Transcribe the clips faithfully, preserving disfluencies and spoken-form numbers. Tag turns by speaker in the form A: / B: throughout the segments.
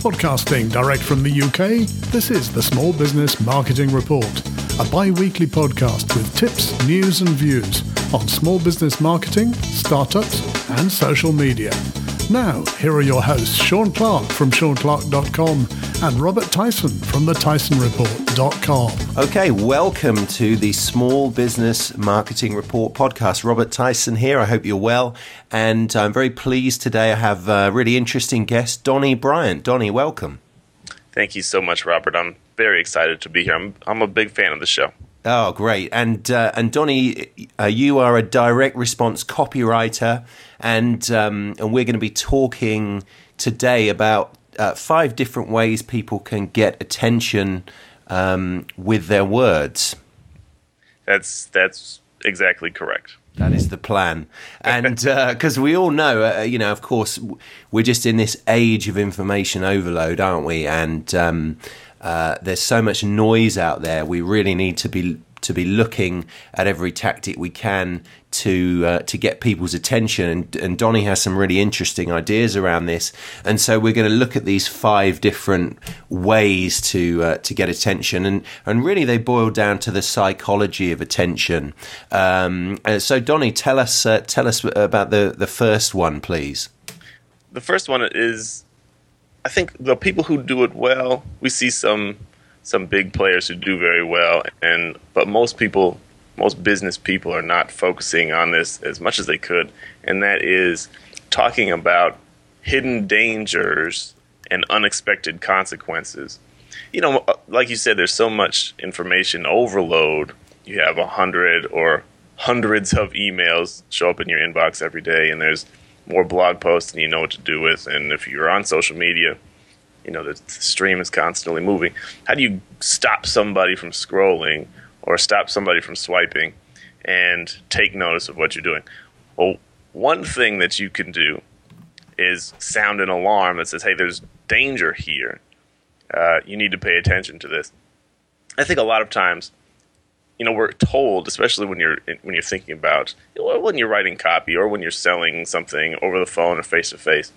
A: Podcasting direct from the U K, this is the Small Business Marketing Report, a bi-weekly podcast with tips, news and views on small business marketing, startups and social media. Now, here are your hosts, Sean Clark from sean clark dot com and Robert Tyson from the tyson report dot com.
B: Okay, welcome to the Small Business Marketing Report podcast. Robert Tyson here. I hope you're well. And I'm very pleased today I have a really interesting guest, Donnie Bryant. Donnie, welcome.
C: Thank you so much, Robert. I'm very excited to be here. I'm, I'm a big fan of the show.
B: Oh, great. And uh, and Donnie, uh, you are a direct response copywriter, and um, and we're going to be talking today about uh, five different ways people can get attention um, with their words.
C: That's that's exactly correct.
B: That is the plan. And because uh, we all know, uh, you know, of course, we're just in this age of information overload, aren't we? And um, uh, there's so much noise out there. We really need to be to be looking at every tactic we can to uh, to get people's attention. And, and Donnie has some really interesting ideas around this. And so we're going to look at these five different ways to uh, to get attention. And and really they boil down to the psychology of attention. Um, so Donnie, tell us uh, tell us about the, the first one, please.
C: The first one is, I think the people who do it well, we see some some big players who do very well, and but most people, most business people are not focusing on this as much as they could, and that is talking about hidden dangers and unexpected consequences. You know, like you said, there's so much information overload. You have a hundred or hundreds of emails show up in your inbox every day, and there's more blog posts than you know what to do with. And if you're on social media, you know, the stream is constantly moving. How do you stop somebody from scrolling or stop somebody from swiping and take notice of what you're doing? Well, one thing that you can do is sound an alarm that says, hey, there's danger here. Uh, you need to pay attention to this. I think a lot of times, you know, we're told, especially when you're when you're thinking about, when you're writing copy or when you're selling something over the phone or face-to-face,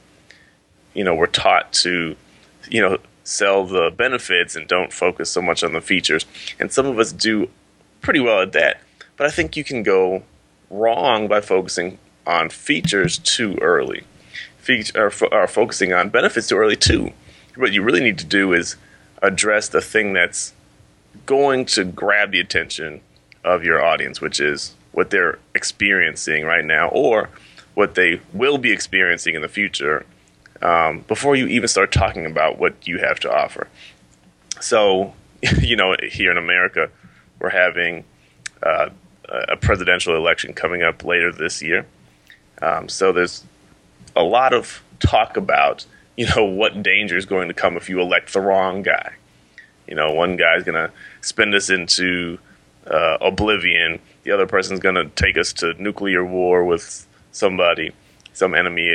C: you know, we're taught to, you know, sell the benefits and don't focus so much on the features. And some of us do pretty well at that. But I think you can go wrong by focusing on features too early. Feature, or, fo- or focusing on benefits too early too. What you really need to do is address the thing that's going to grab the attention of your audience, which is what they're experiencing right now or what they will be experiencing in the future. Um, before you even start talking about what you have to offer. So, you know, here in America, we're having uh, a presidential election coming up later this year. Um, so there's a lot of talk about, you know, what danger is going to come if you elect the wrong guy. You know, one guy's going to spin us into uh, oblivion. The other person's going to take us to nuclear war with somebody, some enemy.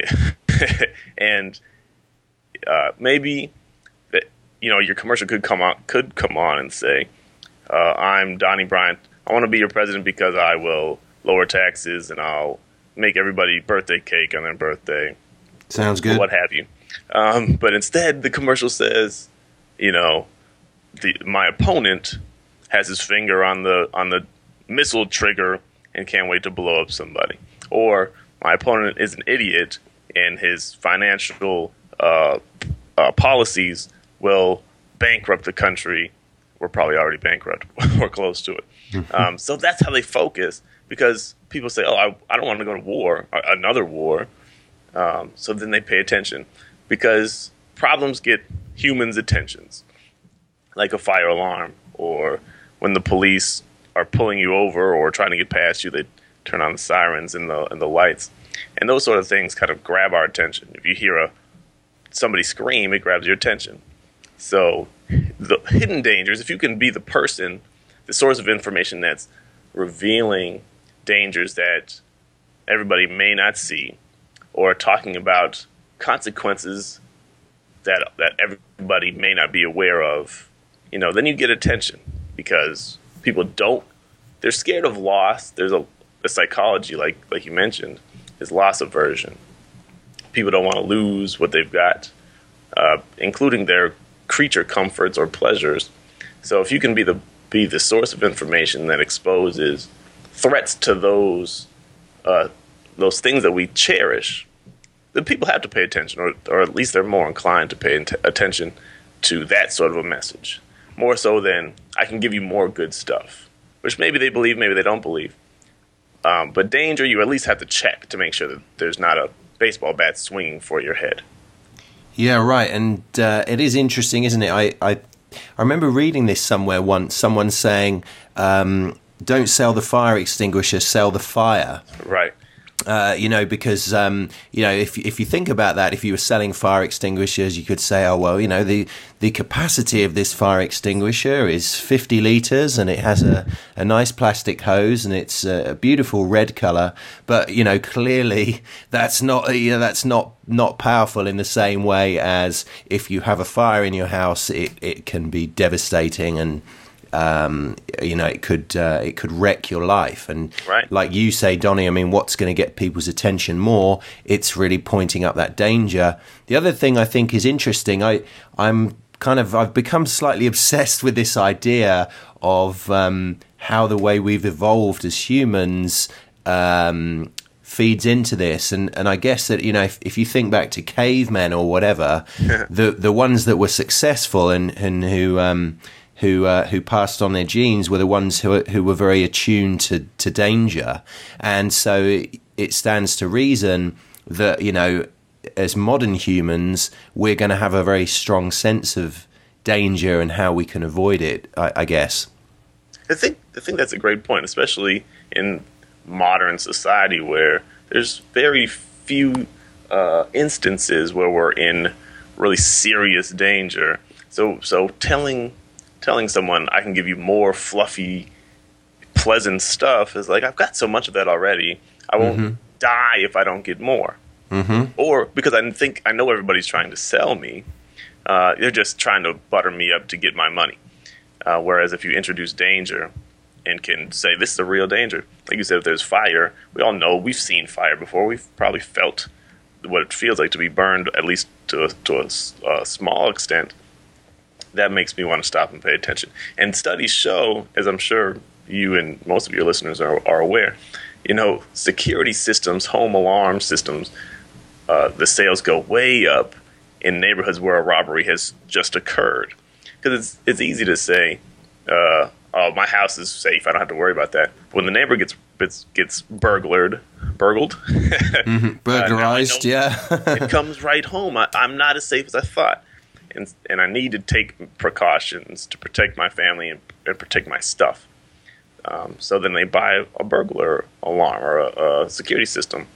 C: And uh, maybe that, you know, your commercial could come on could come on and say, uh, "I'm Donnie Bryant. I want to be your president because I will lower taxes and I'll make everybody birthday cake on their birthday."
B: Sounds good.
C: What have you? Um, but instead, the commercial says, you know, the, my opponent has his finger on the on the missile trigger and can't wait to blow up somebody, or my opponent is an idiot and his financial uh, uh, policies will bankrupt the country. We're probably already bankrupt or close to it. Um, so that's how they focus, because people say, oh, I, I don't want to go to war, another war. Um, so then they pay attention, because problems get humans' attentions, like a fire alarm, or when the police are pulling you over or trying to get past you, they turn on the sirens and the and the lights. And those sort of things kind of grab our attention. If you hear a somebody scream, it grabs your attention. So the hidden dangers, if you can be the person, the source of information that's revealing dangers that everybody may not see, or talking about consequences that that everybody may not be aware of, you know, then you get attention, because people don't, they're scared of loss. There's a, a psychology, like like you mentioned, is loss aversion. People don't want to lose what they've got. Uh, uh, including their creature comforts or pleasures. So if you can be the be the source of information that exposes threats to those uh, those things that we cherish, then people have to pay attention, or, or at least they're more inclined to pay int- attention to that sort of a message, more so than I can give you more good stuff, which maybe they believe, maybe they don't believe. Um, but danger, you at least have to check to make sure that there's not a baseball bat swinging for your head.
B: Yeah, right. And uh, it is interesting, isn't it? I, I I remember reading this somewhere once, someone saying, um, don't sell the fire extinguisher, sell the fire.
C: Right.
B: Uh, you know, because, um, you know, if if you think about that, if you were selling fire extinguishers, you could say, oh, well, you know, the, the capacity of this fire extinguisher is fifty litres and it has a, a nice plastic hose and it's a beautiful red colour. But, you know, clearly that's not, you know, that's not, not powerful in the same way as if you have a fire in your house, it, it can be devastating and, Um, you know, it could uh, it could wreck your life. And
C: right.
B: Like you say, Donnie, I mean, what's going to get people's attention more? It's really pointing up that danger. The other thing I think is interesting, I, I'm kind of, I've become slightly obsessed with this idea of um, how the way we've evolved as humans um, feeds into this. And, and I guess that, you know, if, if you think back to cavemen or whatever, the the ones that were successful and, and who... Um, who uh, who passed on their genes were the ones who who were very attuned to, to danger. And so it, it stands to reason that, you know, as modern humans, we're going to have a very strong sense of danger and how we can avoid it, I, I guess.
C: I think I think that's a great point, especially in modern society where there's very few uh, instances where we're in really serious danger. So so telling... telling someone I can give you more fluffy, pleasant stuff is like, I've got so much of that already. I won't mm-hmm. die if I don't get more.
B: Mm-hmm.
C: Or because I think I know everybody's trying to sell me, uh, they're just trying to butter me up to get my money. Uh, whereas if you introduce danger and can say, this is a real danger. Like you said, if there's fire, we all know, we've seen fire before. We've probably felt what it feels like to be burned, at least to a, to a, a small extent. That makes me want to stop and pay attention. And studies show, as I'm sure you and most of your listeners are, are aware, you know, security systems, home alarm systems, uh, the sales go way up in neighborhoods where a robbery has just occurred. Because it's it's easy to say, uh, oh, my house is safe, I don't have to worry about that. When the neighbor gets gets, gets burglared, burgled,
B: mm-hmm. burglarized, uh, yeah.
C: It comes right home. I, I'm not as safe as I thought. And, and I need to take precautions to protect my family and, and protect my stuff. Um, so then they buy a burglar alarm or a, a security system.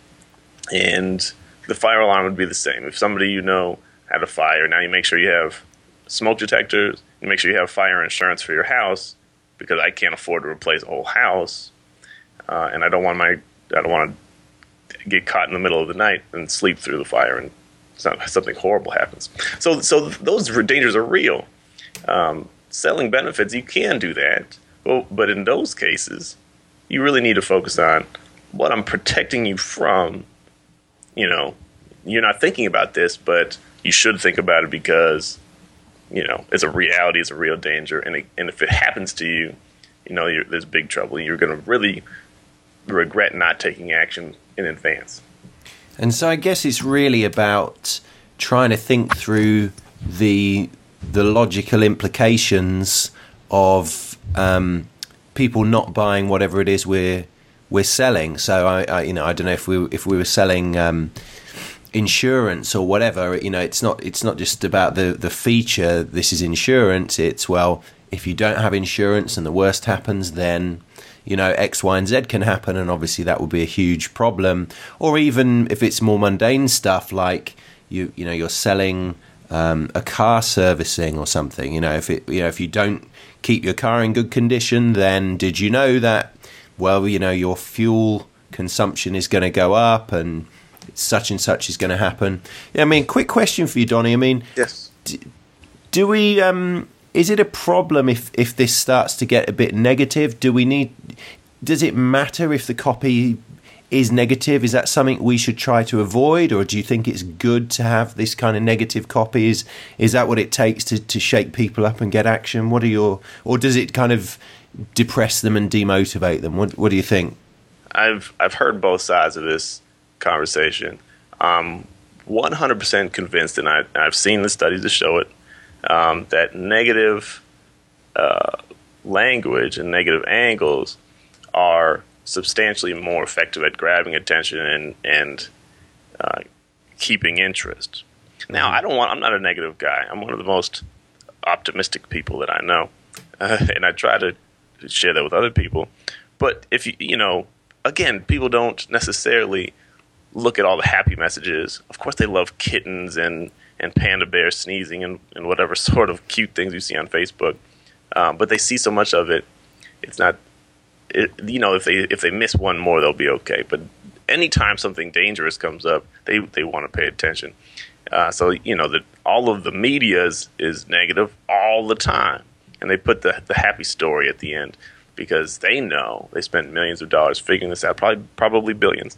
C: And the fire alarm would be the same. If somebody you know had a fire, now you make sure you have smoke detectors, you make sure you have fire insurance for your house, because I can't afford to replace a whole house. Uh, and I don't want my I don't want to get caught in the middle of the night and sleep through the fire and something horrible happens. So so those dangers are real. Um, selling benefits, you can do that. Well, but in those cases, you really need to focus on what I'm protecting you from. You know, you're not thinking about this, but you should think about it because, you know, it's a reality, it's a real danger. And, it, and if it happens to you, you know, you're, there's big trouble. You're going to really regret not taking action in advance.
B: And so I guess it's really about trying to think through the the logical implications of um, people not buying whatever it is we're we're selling. So I, I you know I don't know if we if we were selling um, insurance or whatever. You know, it's not it's not just about the the feature. This is insurance. It's, well, if you don't have insurance and the worst happens, then, you know, X, Y, and Z can happen, and obviously that would be a huge problem. Or even if it's more mundane stuff, like you, you know, you're selling um, a car servicing or something. You know, if it, you know, if you don't keep your car in good condition, then did you know that, well, you know, your fuel consumption is going to go up, and such and such is going to happen. Yeah, I mean, quick question for you, Donnie. I mean,
C: yes,
B: do, do we? Um, Is it a problem if, if this starts to get a bit negative? Do we need? Does it matter if the copy is negative. Is that something we should try to avoid, or do you think it's good to have this kind of negative copy? Is, is that what it takes to, to shake people up and get action? What are your, or does it kind of depress them and demotivate them? What, what do you think?
C: I've I've heard both sides of this conversation. I'm one hundred percent convinced, and I, I've seen the studies to show it, um, that negative uh, language and negative angles are substantially more effective at grabbing attention and and uh, keeping interest. Now, I don't want. I'm not a negative guy. I'm one of the most optimistic people that I know, uh, and I try to share that with other people. But if you you know, again, people don't necessarily look at all the happy messages. Of course, they love kittens and and panda bears sneezing and, and whatever sort of cute things you see on Facebook. Um, but they see so much of it. It's not. It, you know, if they if they miss one more, they'll be okay. But anytime something dangerous comes up, they, they want to pay attention. Uh, so, you know, that all of the media is, is negative all the time. And they put the, the happy story at the end because they know they spent millions of dollars figuring this out, probably probably billions.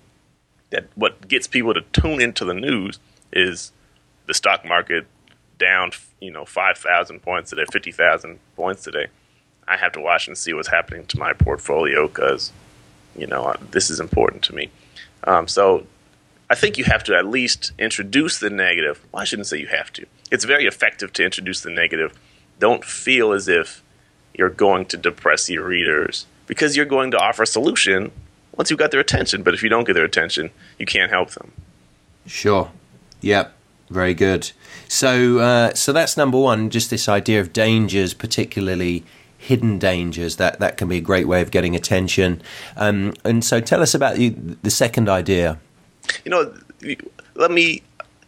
C: That what gets people to tune into the news is the stock market down, you know, five thousand points today, fifty thousand points today. I have to watch and see what's happening to my portfolio because, you know, this is important to me. Um, so I think you have to at least introduce the negative. Well, I shouldn't say you have to. It's very effective to introduce the negative. Don't feel as if you're going to depress your readers because you're going to offer a solution once you've got their attention. But if you don't get their attention, you can't help them.
B: Sure. Yep. Very good. So, uh, so that's number one, just this idea of dangers, particularly hidden dangers, that, that can be a great way of getting attention. Um, and so tell us about the, the second idea.
C: You know, let me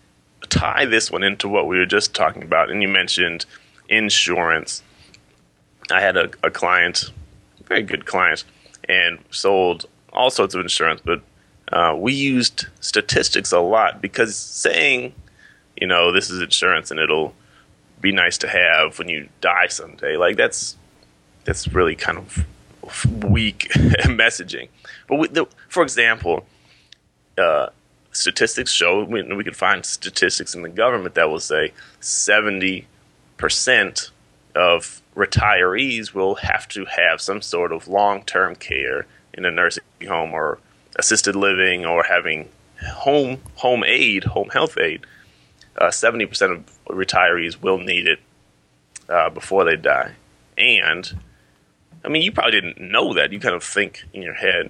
C: tie this one into what we were just talking about. And you mentioned insurance. I had a, a client, a very good client, and sold all sorts of insurance. But uh, we used statistics a lot because saying, you know, this is insurance and it'll be nice to have when you die someday, like that's that's really kind of weak messaging. But we, the, for example, uh, statistics show, we, we could find statistics in the government that will say seventy percent of retirees will have to have some sort of long-term care in a nursing home or assisted living or having home home aid, home health aid. Uh, seventy percent of retirees will need it uh, before they die. And, I mean, you probably didn't know that. You kind of think in your head,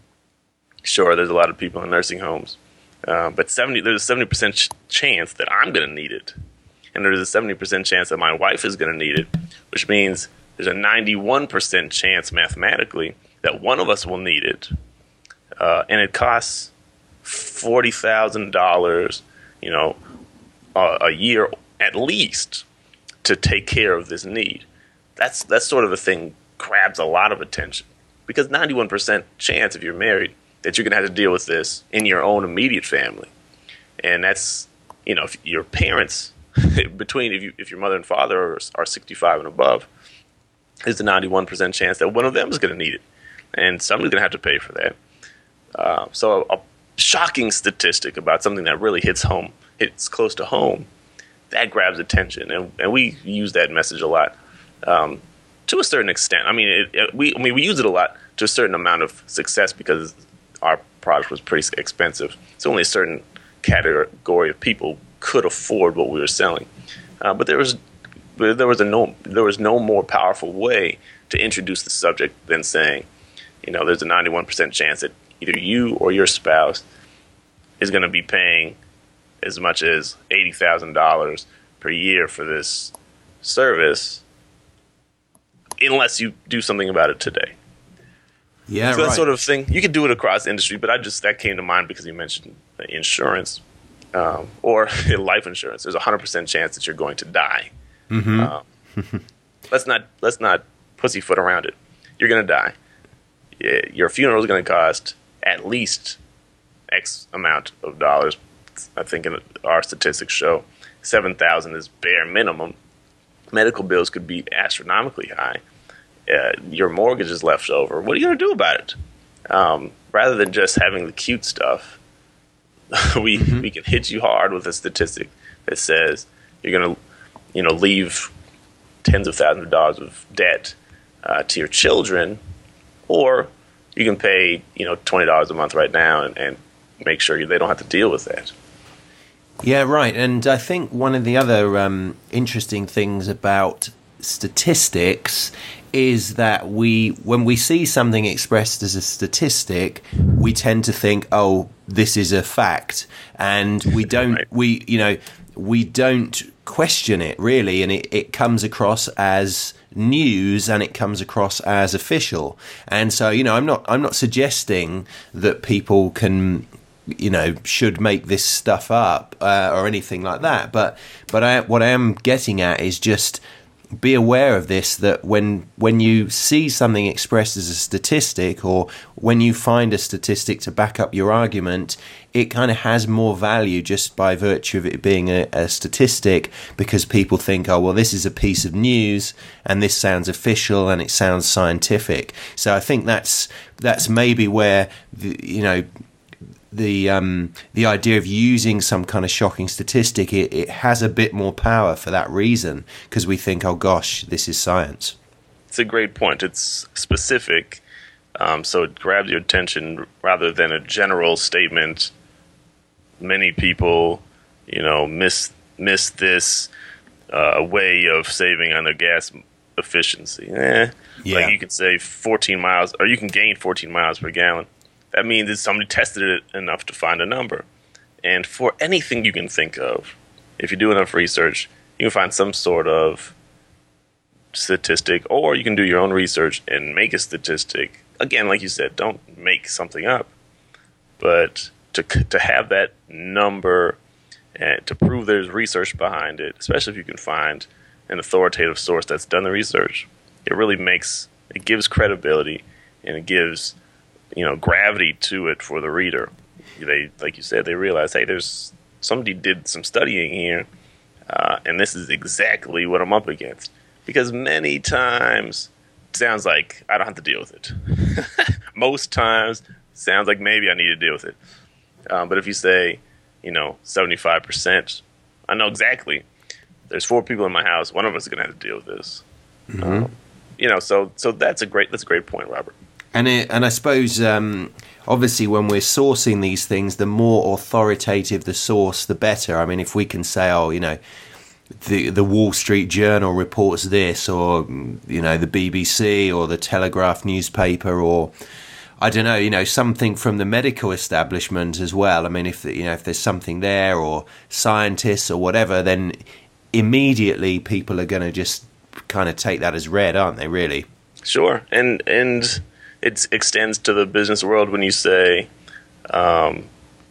C: sure, there's a lot of people in nursing homes. Uh, but seventy there's a seventy percent ch- chance that I'm going to need it. And there's a seventy percent chance that my wife is going to need it, which means there's a ninety-one percent chance mathematically that one of us will need it. Uh, and it costs forty thousand dollars, you know, uh, a year at least to take care of this need. That's that's sort of a thing grabs a lot of attention because ninety-one percent chance if you're married that you're going to have to deal with this in your own immediate family. And that's, you know, if your parents between if you if your mother and father are, are sixty-five and above, there's a ninety-one percent chance that one of them is going to need it. And somebody's going to have to pay for that. Uh, so a, a shocking statistic about something that really hits home, hits close to home, that grabs attention. And, and we use that message a lot um, to a certain extent. I mean, it, it, we I mean, we use it a lot to a certain amount of success because our product was pretty expensive. So only a certain category of people could afford what we were selling. Uh, but there was but there was a no there was no more powerful way to introduce the subject than saying, you know, there's a ninety-one percent chance that either you or your spouse is going to be paying as much as eighty thousand dollars per year for this service unless you do something about it today.
B: Yeah,
C: so that
B: right.
C: sort of thing. You could do it across industry, but I just that came to mind because you mentioned insurance um, or life insurance. There's a hundred percent chance that you're going to die. Mm-hmm. Um, let's not let's not pussyfoot around it. You're going to die. Yeah, your funeral is going to cost at least X amount of dollars. I think in our statistics show seven thousand is bare minimum. Medical bills could be astronomically high. Uh, your mortgage is left over. What are you going to do about it? um, rather than just having the cute stuff, we mm-hmm. we can hit you hard with a statistic that says you're going to, you know, leave tens of thousands of dollars of debt uh, to your children, or you can pay, you know, twenty dollars a month right now and, and make sure you, they don't have to deal with that.
B: Yeah, right. And I think one of the other um, interesting things about statistics is that we, when we see something expressed as a statistic, we tend to think, oh, this is a fact. And we don't, right. we, you know, we don't question it really. And it, it comes across as news and it comes across as official. And so, you know, I'm not, I'm not suggesting that people can, you know, should make this stuff up uh, or anything like that. But, but I, what I am getting at is just be aware of this, that when when you see something expressed as a statistic, or when you find a statistic to back up your argument, it kind of has more value just by virtue of it being a, a statistic, because people think, oh, well, this is a piece of news and this sounds official and it sounds scientific. So I think that's that's maybe where, the, you know, the um, the idea of using some kind of shocking statistic, it, it has a bit more power for that reason, because we think, oh gosh, this is science.
C: It's a great point. It's specific, um, so it grabs your attention rather than a general statement. Many people, you know, miss miss this uh, way of saving on their gas efficiency. Eh. Yeah. Like you can save fourteen miles, or you can gain fourteen miles per gallon. That means that somebody tested it enough to find a number. And for anything you can think of, if you do enough research, you can find some sort of statistic, or you can do your own research and make a statistic. Again, like you said, don't make something up. But to to have that number and to prove there's research behind it, especially if you can find an authoritative source that's done the research, it really makes, it gives credibility, and it gives, you know, gravity to it for the reader. They, like you said, they realize, hey, there's somebody did some studying here, uh, and this is exactly what I'm up against. Because many times it sounds like I don't have to deal with it. Most times it sounds like maybe I need to deal with it. Um, but if you say, you know, seventy-five percent, I know exactly. There's four people in my house. One of us is going to have to deal with this. Mm-hmm. Um, you know, so so that's a great that's a great point, Robert.
B: And it, and I suppose, um, obviously, when we're sourcing these things, the more authoritative the source, the better. I mean, if we can say, oh, you know, the the Wall Street Journal reports this, or, you know, the B B C or the Telegraph newspaper, or, I don't know, you know, something from the medical establishment as well. I mean, if, you know, if there's something there, or scientists or whatever, then immediately people are going to just kind of take that as read, aren't they, really?
C: Sure. And, and it extends to the business world when you say um,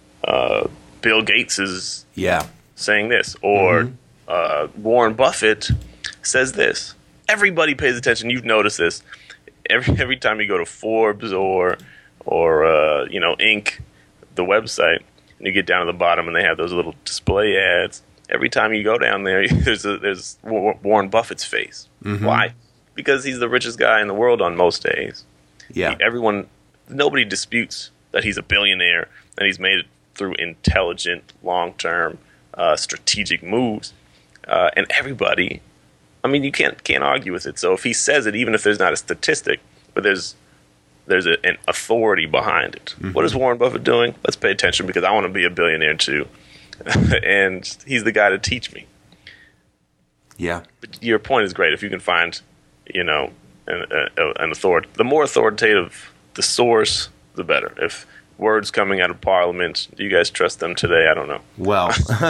C: uh, Bill Gates is
B: yeah.
C: saying this, or mm-hmm. uh, Warren Buffett says this. Everybody pays attention. You've noticed this. Every every time you go to Forbes or or uh, you know, Inc, the website, and you get down to the bottom and they have those little display ads. Every time you go down there, there's a, there's Warren Buffett's face. Mm-hmm. Why? Because he's the richest guy in the world on most days.
B: Yeah,
C: he, everyone, nobody disputes that he's a billionaire and he's made it through intelligent, long-term, uh, strategic moves. Uh, and everybody, I mean, you can't can't argue with it. So if he says it, even if there's not a statistic, but there's there's a, an authority behind it. Mm-hmm. What is Warren Buffett doing? Let's pay attention, because I want to be a billionaire too. And he's the guy to teach me.
B: Yeah.
C: But your point is great. If you can find, you know, an, a, an authority, the more authoritative the source, the better. If words coming out of Parliament, do you guys trust them today? I don't know.
B: Well,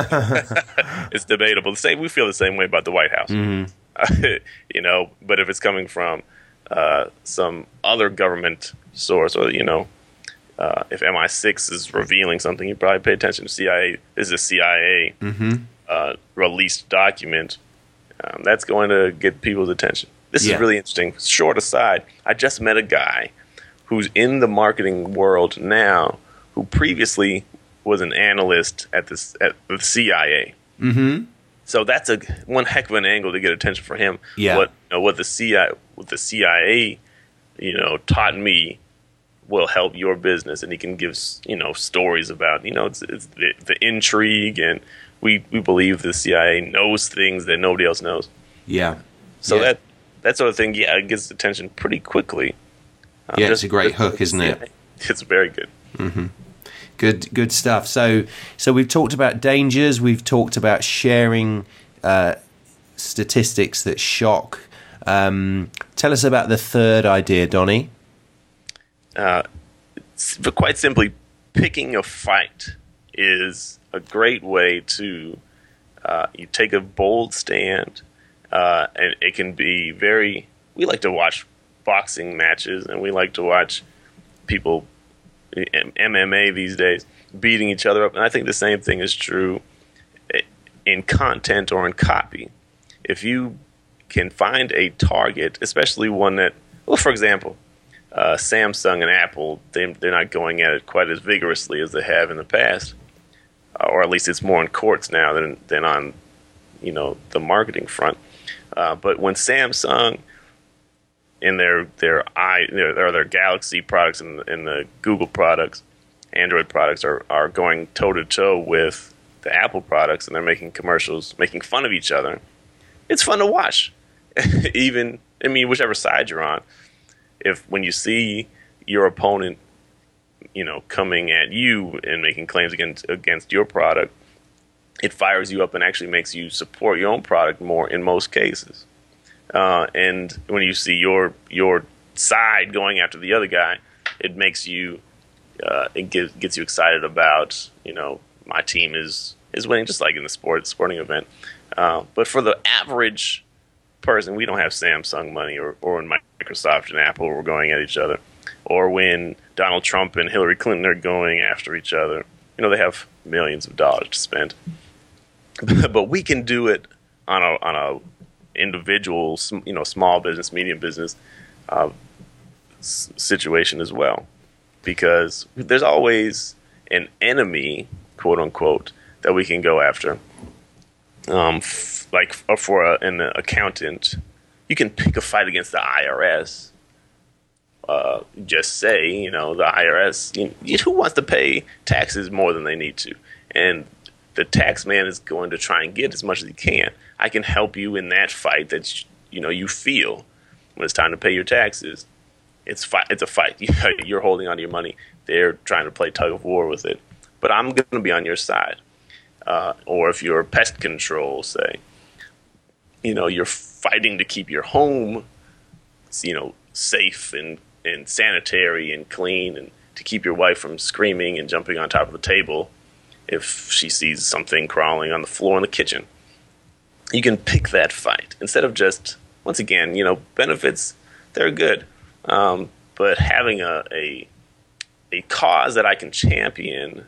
C: it's debatable. The same, we feel the same way about the White House. Mm-hmm. Uh, you know, but if it's coming from uh, some other government source, or, you know, uh, if M I six is revealing something, you probably pay attention to C I A. This is a C I A mm-hmm. uh, released document. Um, that's going to get people's attention. This yeah. is really interesting. Short aside, I just met a guy who's in the marketing world now, who previously was an analyst at this at the C I A. Mm-hmm. So that's a one heck of an angle to get attention for him. Yeah. What you know, what the C I A, what the C I A, you know, taught me will help your business, and he can give, you know, stories about, you know, it's, it's the, the intrigue, and we, we believe the C I A knows things that nobody else knows.
B: Yeah.
C: So
B: yeah.
C: that that sort of thing, yeah, it gets attention pretty quickly.
B: Um, yeah, it's a great hook, isn't it?
C: It's very good.
B: Mm-hmm. Good, good stuff. So, so we've talked about dangers. We've talked about sharing uh, statistics that shock. Um, tell us about the third idea, Donnie.
C: Uh, but quite simply, picking a fight is a great way to uh, you take a bold stand, uh, and it can be very. We like to watch boxing matches, and we like to watch people M M A these days beating each other up, and I think the same thing is true in content or in copy. If you can find a target, especially one that, well, for example, uh, Samsung and Apple, they, they're not going at it quite as vigorously as they have in the past, uh, or at least it's more in courts now than than on, you know, the marketing front. Uh, but when Samsung in their their i their, their Galaxy products and, and the Google products, Android products are, are going toe to toe with the Apple products, and they're making commercials, making fun of each other, it's fun to watch. Even, I mean, whichever side you're on. If when you see your opponent, you know, coming at you and making claims against against your product, it fires you up and actually makes you support your own product more in most cases. Uh, and when you see your your side going after the other guy, it makes you, uh, it gets, gets you excited about, you know, my team is, is winning, just like in the sport sporting event. Uh, but for the average person, we don't have Samsung money, or, or when Microsoft and Apple were going at each other, or when Donald Trump and Hillary Clinton are going after each other. You know, they have millions of dollars to spend. But we can do it on a on a individual, you know, small business, medium business uh, s- situation as well, because there's always an enemy, quote unquote, that we can go after. Um, f- like for a, an accountant, you can pick a fight against the I R S. Uh, just say, you know, the I R S, you know, who wants to pay taxes more than they need to? And the tax man is going to try and get as much as he can. I can help you in that fight that, you know, you feel when it's time to pay your taxes. It's fi- It's a fight. You're holding on to your money. They're trying to play tug of war with it. But I'm going to be on your side. Uh, or if you're pest control, say, you know, you're fighting to keep your home, you know, safe and, and sanitary and clean, and to keep your wife from screaming and jumping on top of the table if she sees something crawling on the floor in the kitchen. You can pick that fight instead of just, once again, you know, benefits, they're good. Um, but having a, a a cause that I can champion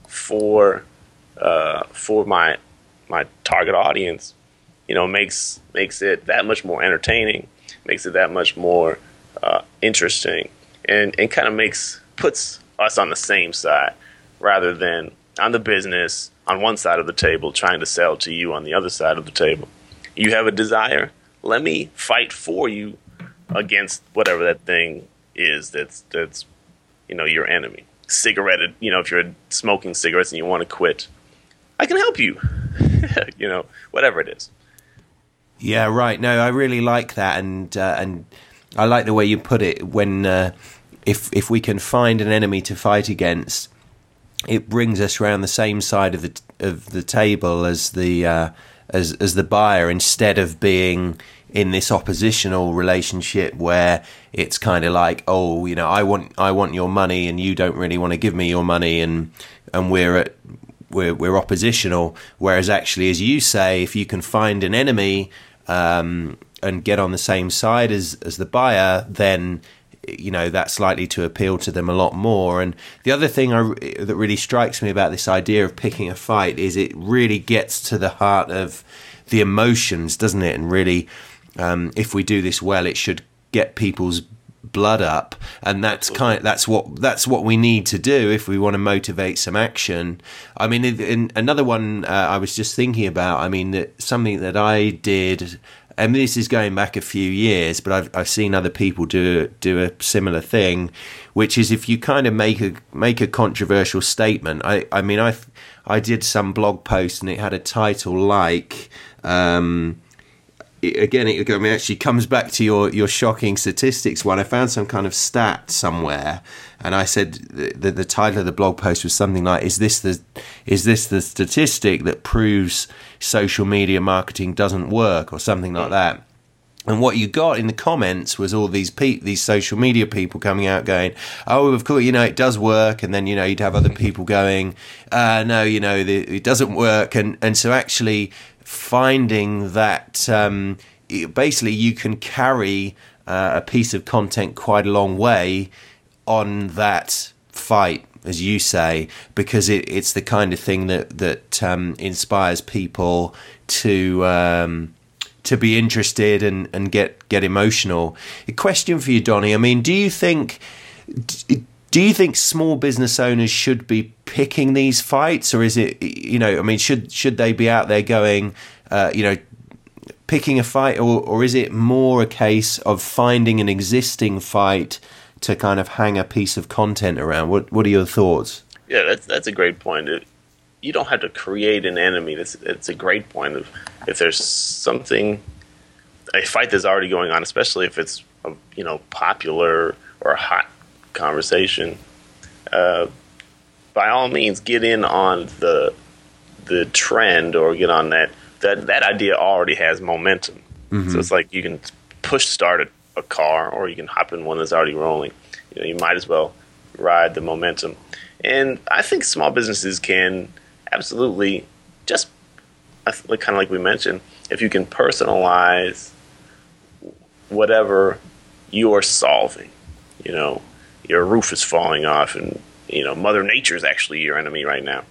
C: for uh, for my my target audience, you know, makes makes it that much more entertaining, makes it that much more uh, interesting, and, and kind of makes puts us on the same side rather than on the business on one side of the table trying to sell to you on the other side of the table. You have a desire, let me fight for you against whatever that thing is that's that's you know, your enemy. Cigarette, you know, if you're smoking cigarettes and you want to quit, I can help you. You know, whatever it is.
B: Yeah, right. No, I really like that, and uh, and I like the way you put it. When uh, if if we can find an enemy to fight against, it brings us around the same side of the of the table as the uh, as as the buyer, instead of being in this oppositional relationship where it's kind of like, oh, you know, I want I want your money and you don't really want to give me your money, and and we're at we're we're oppositional. Whereas actually, as you say, if you can find an enemy um, and get on the same side as as the buyer, then you know that's likely to appeal to them a lot more. And the other thing I, that really strikes me about this idea of picking a fight is it really gets to the heart of the emotions, doesn't it? And really, um, if we do this well, it should get people's blood up, and that's kind. That's what that's what we need to do if we want to motivate some action. I mean, in, in another one uh, I was just thinking about. I mean, that something that I did and this is going back a few years, but I've I've seen other people do do a similar thing, which is if you kind of make a make a controversial statement. I I mean I I did some blog post and it had a title like. Um, It, again, it, I mean, actually comes back to your, your shocking statistics one. I found some kind of stat somewhere, and I said the, the, the title of the blog post was something like, "Is this the is this the statistic that proves social media marketing doesn't work?" or something like that. And what you got in the comments was all these pe- these social media people coming out going, "Oh, of course, you know, it does work." And then, you know, you'd have other people going, uh, "No, you know, the, it doesn't work." And and so actually finding that um, basically you can carry uh, a piece of content quite a long way on that fight, as you say, because it, it's the kind of thing that that um, inspires people to um, to be interested and, and get get emotional. A question for you, Donnie. I mean, do you think do you think small business owners should be picking these fights, or is it, you know, I mean, should should they be out there going, uh, you know, picking a fight, or or is it more a case of finding an existing fight to kind of hang a piece of content around? What What are your thoughts?
C: Yeah, that's that's a great point. It, you don't have to create an enemy. That's it's a great point. Of if there's something, a fight that's already going on, especially if it's a, you know, popular or a hot conversation, uh, by all means get in on the the trend, or get on that that that idea already has momentum. Mm-hmm. So it's like you can push start a, a car, or you can hop in one that's already rolling. You know, you might as well ride the momentum. And I think small businesses can absolutely just, like, kind of like we mentioned, if you can personalize whatever you're solving. You know, your roof is falling off, and you know, Mother Nature is actually your enemy right now.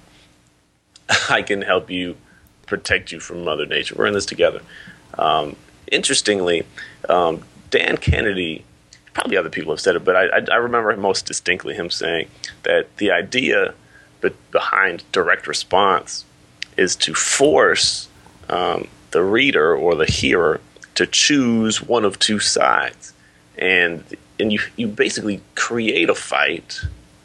C: I can help you protect you from Mother Nature. We're in this together. Um, interestingly, um, Dan Kennedy, probably other people have said it, but I, I, I remember most distinctly him saying that the idea be- behind direct response is to force um, the reader or the hearer to choose one of two sides. And and you, you basically create a fight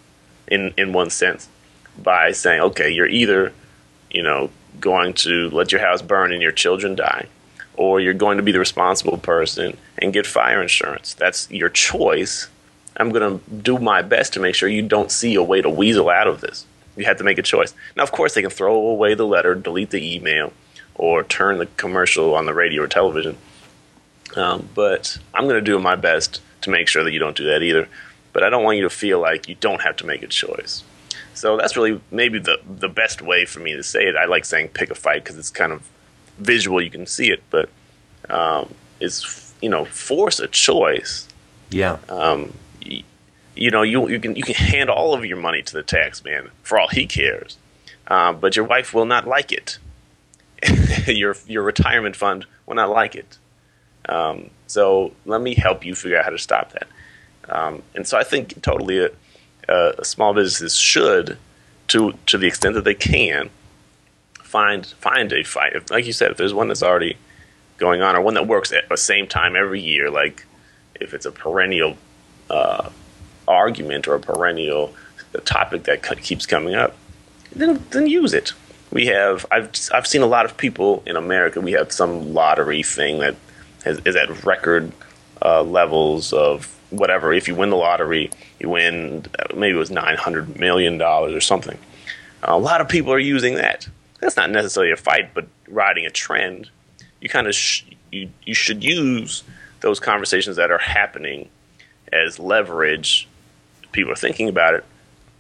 C: in in one sense by saying, okay, you're either, you know, going to let your house burn and your children die, or you're going to be the responsible person and get fire insurance. That's your choice. I'm going to do my best to make sure you don't see a way to weasel out of this. You have to make a choice. Now, of course, they can throw away the letter, delete the email, or turn the commercial on the radio or television. Um, but I'm going to do my best to make sure that you don't do that either. But I don't want you to feel like you don't have to make a choice. So that's really maybe the, the best way for me to say it. I like saying pick a fight because it's kind of visual. You can see it. But um, it's, you know, force a choice.
B: Yeah. Um,
C: you, you know, you you can you can hand all of your money to the tax man for all he cares. Uh, but your wife will not like it. your your retirement fund will not like it. Um, so let me help you figure out how to stop that. Um, and so I think totally uh, uh, small businesses should, to to the extent that they can, find find a fight. If, like you said, if there's one that's already going on, or one that works at the same time every year, like if it's a perennial uh, argument or a perennial topic that keeps coming up, then then use it. We have I've I've seen a lot of people in America. We have some lottery thing that has, is at record uh, levels of whatever. If you win the lottery, you win, maybe it was nine hundred million dollars or something. A lot of people are using that. That's not necessarily a fight, but riding a trend. You kind of sh- you you should use those conversations that are happening as leverage. People are thinking about it.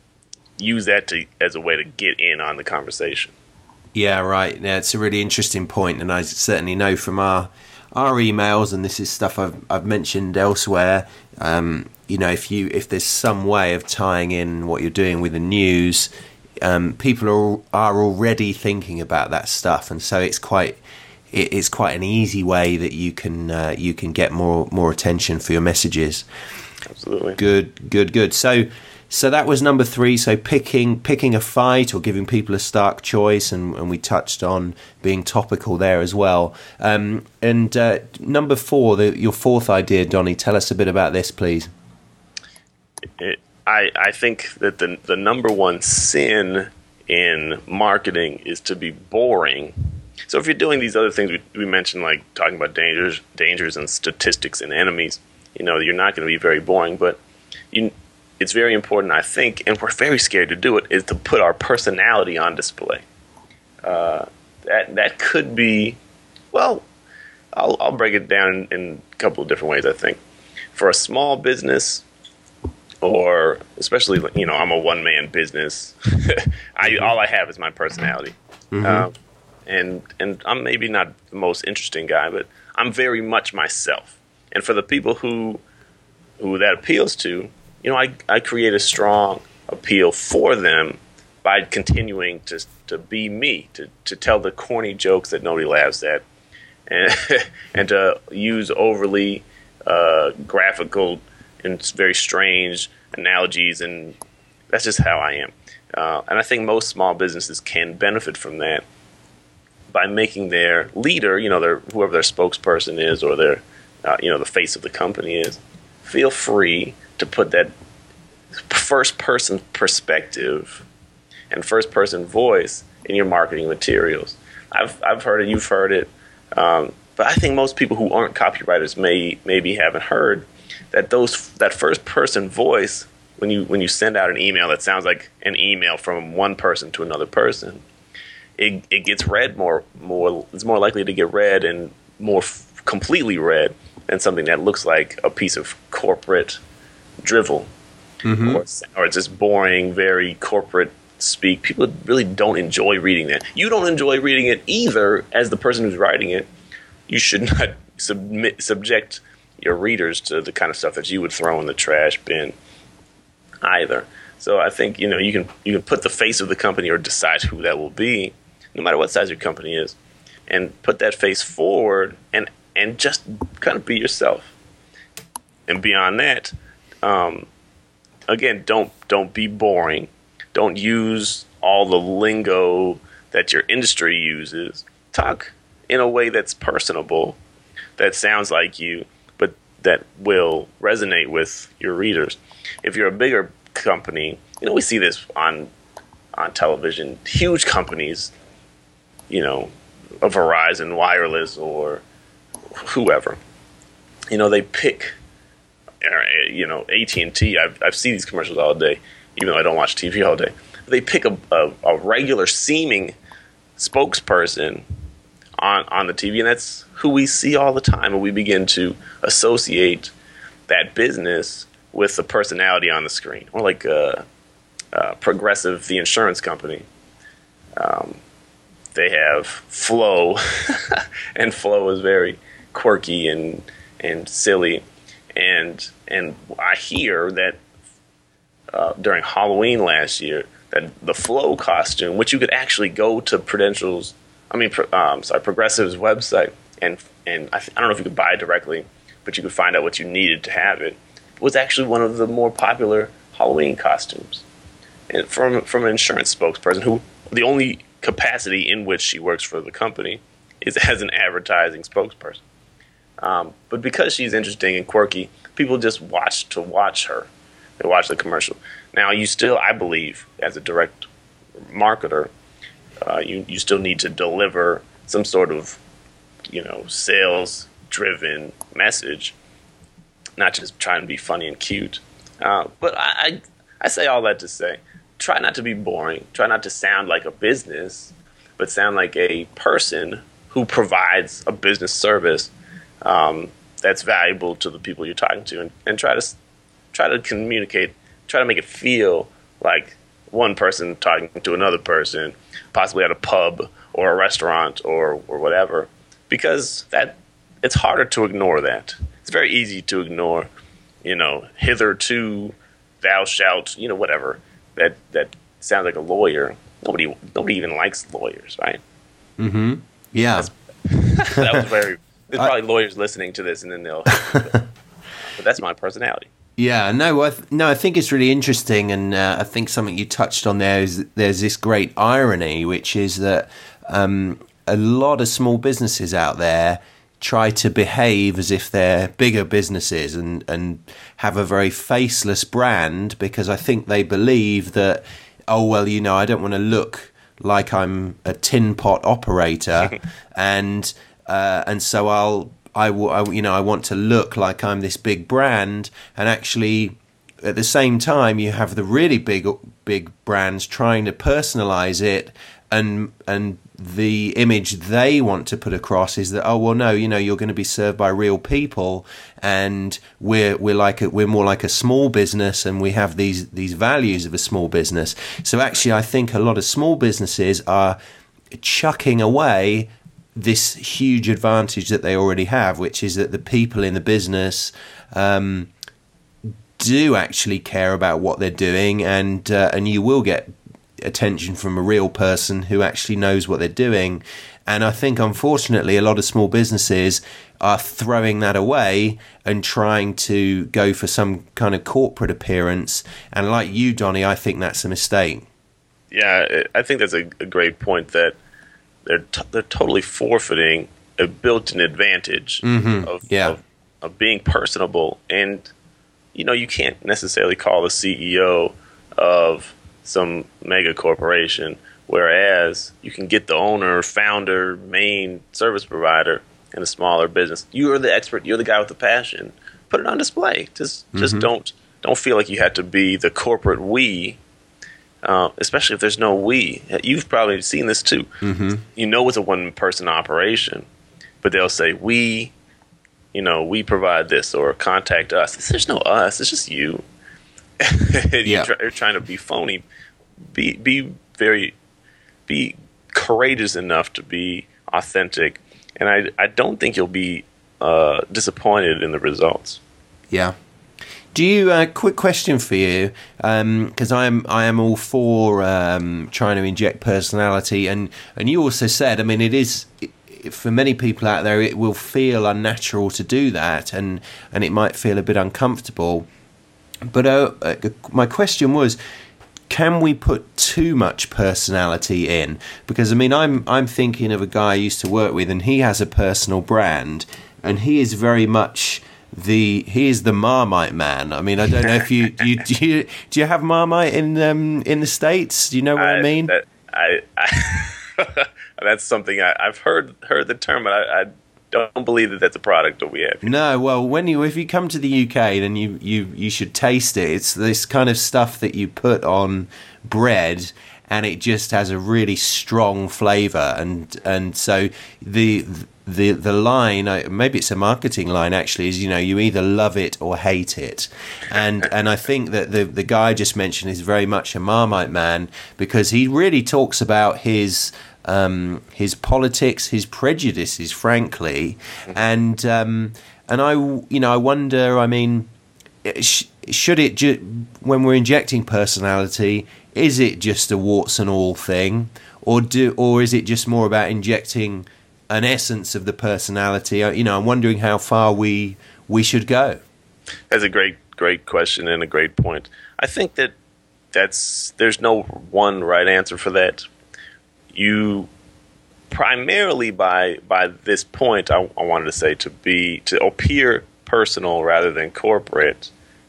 C: Use that to as a way to get in on the conversation.
B: Yeah, right. Yeah, it's a really interesting point, and I certainly know from our our emails, and this is stuff I've I've mentioned elsewhere. Um, you know, if you if there's some way of tying in what you're doing with the news, um, people are are already thinking about that stuff, and so it's quite it, it's quite an easy way that you can uh, you can get more more attention for your messages.
C: Absolutely.
B: Good, good, good. So so that was number three. So picking picking a fight or giving people a stark choice, and, and we touched on being topical there as well. Um, and uh, number four, the, your fourth idea, Donnie, tell us a bit about this, please.
C: It, I, I think that the the number one sin in marketing is to be boring. So if you're doing these other things we, we mentioned, like talking about dangers, dangers and statistics and enemies, you know, you're not going to be very boring. But you, it's very important, I think, and we're very scared to do it, is to put our personality on display. Uh, that that could be, well, I'll, I'll break it down in, in a couple of different ways, I think. For a small business, or especially, you know, I'm a one-man business. I all I have is my personality. Mm-hmm. Um, and and I'm maybe not the most interesting guy, but I'm very much myself. And for the people who who that appeals to, you know, I, I create a strong appeal for them by continuing to to be me, to, to tell the corny jokes that nobody laughs at, and and to use overly uh, graphical and very strange analogies, and that's just how I am. Uh, and I think most small businesses can benefit from that by making their leader, you know, their whoever their spokesperson is, or their, uh, you know, the face of the company is, feel free to put that first-person perspective and first-person voice in your marketing materials. I've I've heard it, you've heard it, um, but I think most people who aren't copywriters may maybe haven't heard that those that first person voice, when you when you send out an email that sounds like an email from one person to another person, it it gets read more more it's more likely to get read and more f- completely read than something that looks like a piece of corporate drivel, mm-hmm. or or just boring, very corporate speak. People really don't enjoy reading that. You don't enjoy reading it either, as the person who's writing it. You should not submit subject your readers to the kind of stuff that you would throw in the trash bin either. So I think, you know, you can you can put the face of the company or decide who that will be, no matter what size your company is, and put that face forward and and just kind of be yourself. And beyond that, um, again, don't don't be boring. Don't use all the lingo that your industry uses. Talk in a way that's personable, that sounds like you, but that will resonate with your readers. If you're a bigger company, you know, we see this on on television. Huge companies, you know, a Verizon Wireless or whoever, you know, they pick, you know, A T and T. I've I've seen these commercials all day, even though I don't watch T V all day. They pick a a, a regular seeming spokesperson on on the T V, and that's who we see all the time, and we begin to associate that business with the personality on the screen. Or like uh, uh, Progressive, the insurance company. Um, they have Flo, and Flo is very quirky and and silly, and and I hear that uh, during Halloween last year that the Flo costume, which you could actually go to Prudential's, I mean, um, sorry, Progressive's website, and and I, th- I don't know if you could buy it directly, but you could find out what you needed to have it, was actually one of the more popular Halloween costumes, and from from an insurance spokesperson who the only capacity in which she works for the company is as an advertising spokesperson. Um, but because she's interesting and quirky, people just watch to watch her. They watch the commercial. Now, you still, I believe, as a direct marketer, uh, you you still need to deliver some sort of, you know, sales-driven message, not just trying to be funny and cute. Uh, but I, I I say all that to say, try not to be boring. Try not to sound like a business, but sound like a person who provides a business service um, that's valuable to the people you're talking to, and, and try to try to communicate, try to make it feel like one person talking to another person, possibly at a pub or a restaurant or or whatever, because that it's harder to ignore that. It's very easy to ignore, you know, hitherto thou shalt, you know, whatever. That that sounds like a lawyer. Nobody nobody even likes lawyers, right?
B: Mm-hmm. Yeah.
C: That's, that was very. There's probably lawyers listening to this, and then they'll. But that's my personality.
B: Yeah, no, I th- no, I think it's really interesting, and uh, I think something you touched on there is that there's this great irony, which is that um, a lot of small businesses out there try to behave as if they're bigger businesses and, and have a very faceless brand, because I think they believe that, oh, well, you know, I don't want to look like I'm a tin pot operator, and uh, and so I'll I, w- I you know I want to look like I'm this big brand, and actually at the same time you have the really big big brands trying to personalize it, and and the image they want to put across is that, oh well, no, you know, you're going to be served by real people, and we're we're like a, we're more like a small business, and we have these these values of a small business. So actually, I think a lot of small businesses are chucking away this huge advantage that they already have, which is that the people in the business um, do actually care about what they're doing, and uh, and you will get attention from a real person who actually knows what they're doing. And I think, unfortunately, a lot of small businesses are throwing that away and trying to go for some kind of corporate appearance. And like you, Donnie, I think that's a mistake.
C: Yeah, I think that's a, a great point, that they're t- they're totally forfeiting a built-in advantage
B: mm-hmm.
C: of,
B: yeah.
C: of of being personable. And you know, you can't necessarily call the C E O of some mega corporation, whereas you can get the owner, founder, main service provider in a smaller business. You are the expert. You're the guy with the passion. Put it on display. Just mm-hmm. just don't don't feel like you have to be the corporate we, uh, especially if there's no we. You've probably seen this too.
B: Mm-hmm.
C: You know it's a one-person operation, but they'll say, we, you know, we provide this, or contact us. There's no us. It's just you.
B: Yeah.
C: you're, try, you're trying to be phony. Be be very be courageous enough to be authentic, and I I don't think you'll be uh, disappointed in the results.
B: Yeah. Do you? A uh, quick question for you, because um, I'm I am all for um, trying to inject personality, and and you also said, I mean, it is. It, for many people out there, it will feel unnatural to do that, and and it might feel a bit uncomfortable. But uh, uh, my question was, can we put too much personality in? Because I mean, I'm I'm thinking of a guy I used to work with, and he has a personal brand, and he is very much the he is the Marmite man. I mean, I don't know if you do you do you, do you have Marmite in um in the States? Do you know what I, I mean?
C: That, I, I that's something I, I've heard heard the term, but I. I don't believe that that's a product that we have.
B: No, well, when you if you come to the U K, then you, you, you should taste it. It's this kind of stuff that you put on bread, and it just has a really strong flavour. And and so the the the line, maybe it's a marketing line actually, is, you know, you either love it or hate it. And and I think that the the guy I just mentioned is very much a Marmite man, because he really talks about his. Um, his politics, his prejudices, frankly, and um, and I, you know, I wonder. I mean, sh- should it ju- when we're injecting personality, is it just a warts and all thing, or do, or is it just more about injecting an essence of the personality? You know, I'm wondering how far we we should go.
C: That's a great, great question and a great point. I think that that's there's no one right answer for that. You primarily by by this point, I, I wanted to say to be to appear personal rather than corporate.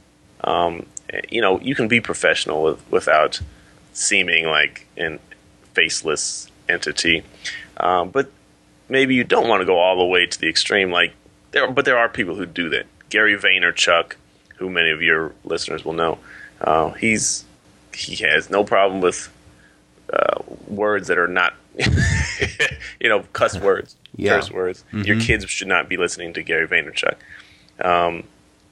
C: Um, you know, you can be professional with, without seeming like a faceless entity, um, but maybe you don't want to go all the way to the extreme. Like there, but there are people who do that. Gary Vaynerchuk, who many of your listeners will know, uh, he's he has no problem with. Uh, words that are not, you know, cuss words,
B: yeah.
C: curse words.
B: Mm-hmm.
C: Your kids should not be listening to Gary Vaynerchuk. Um,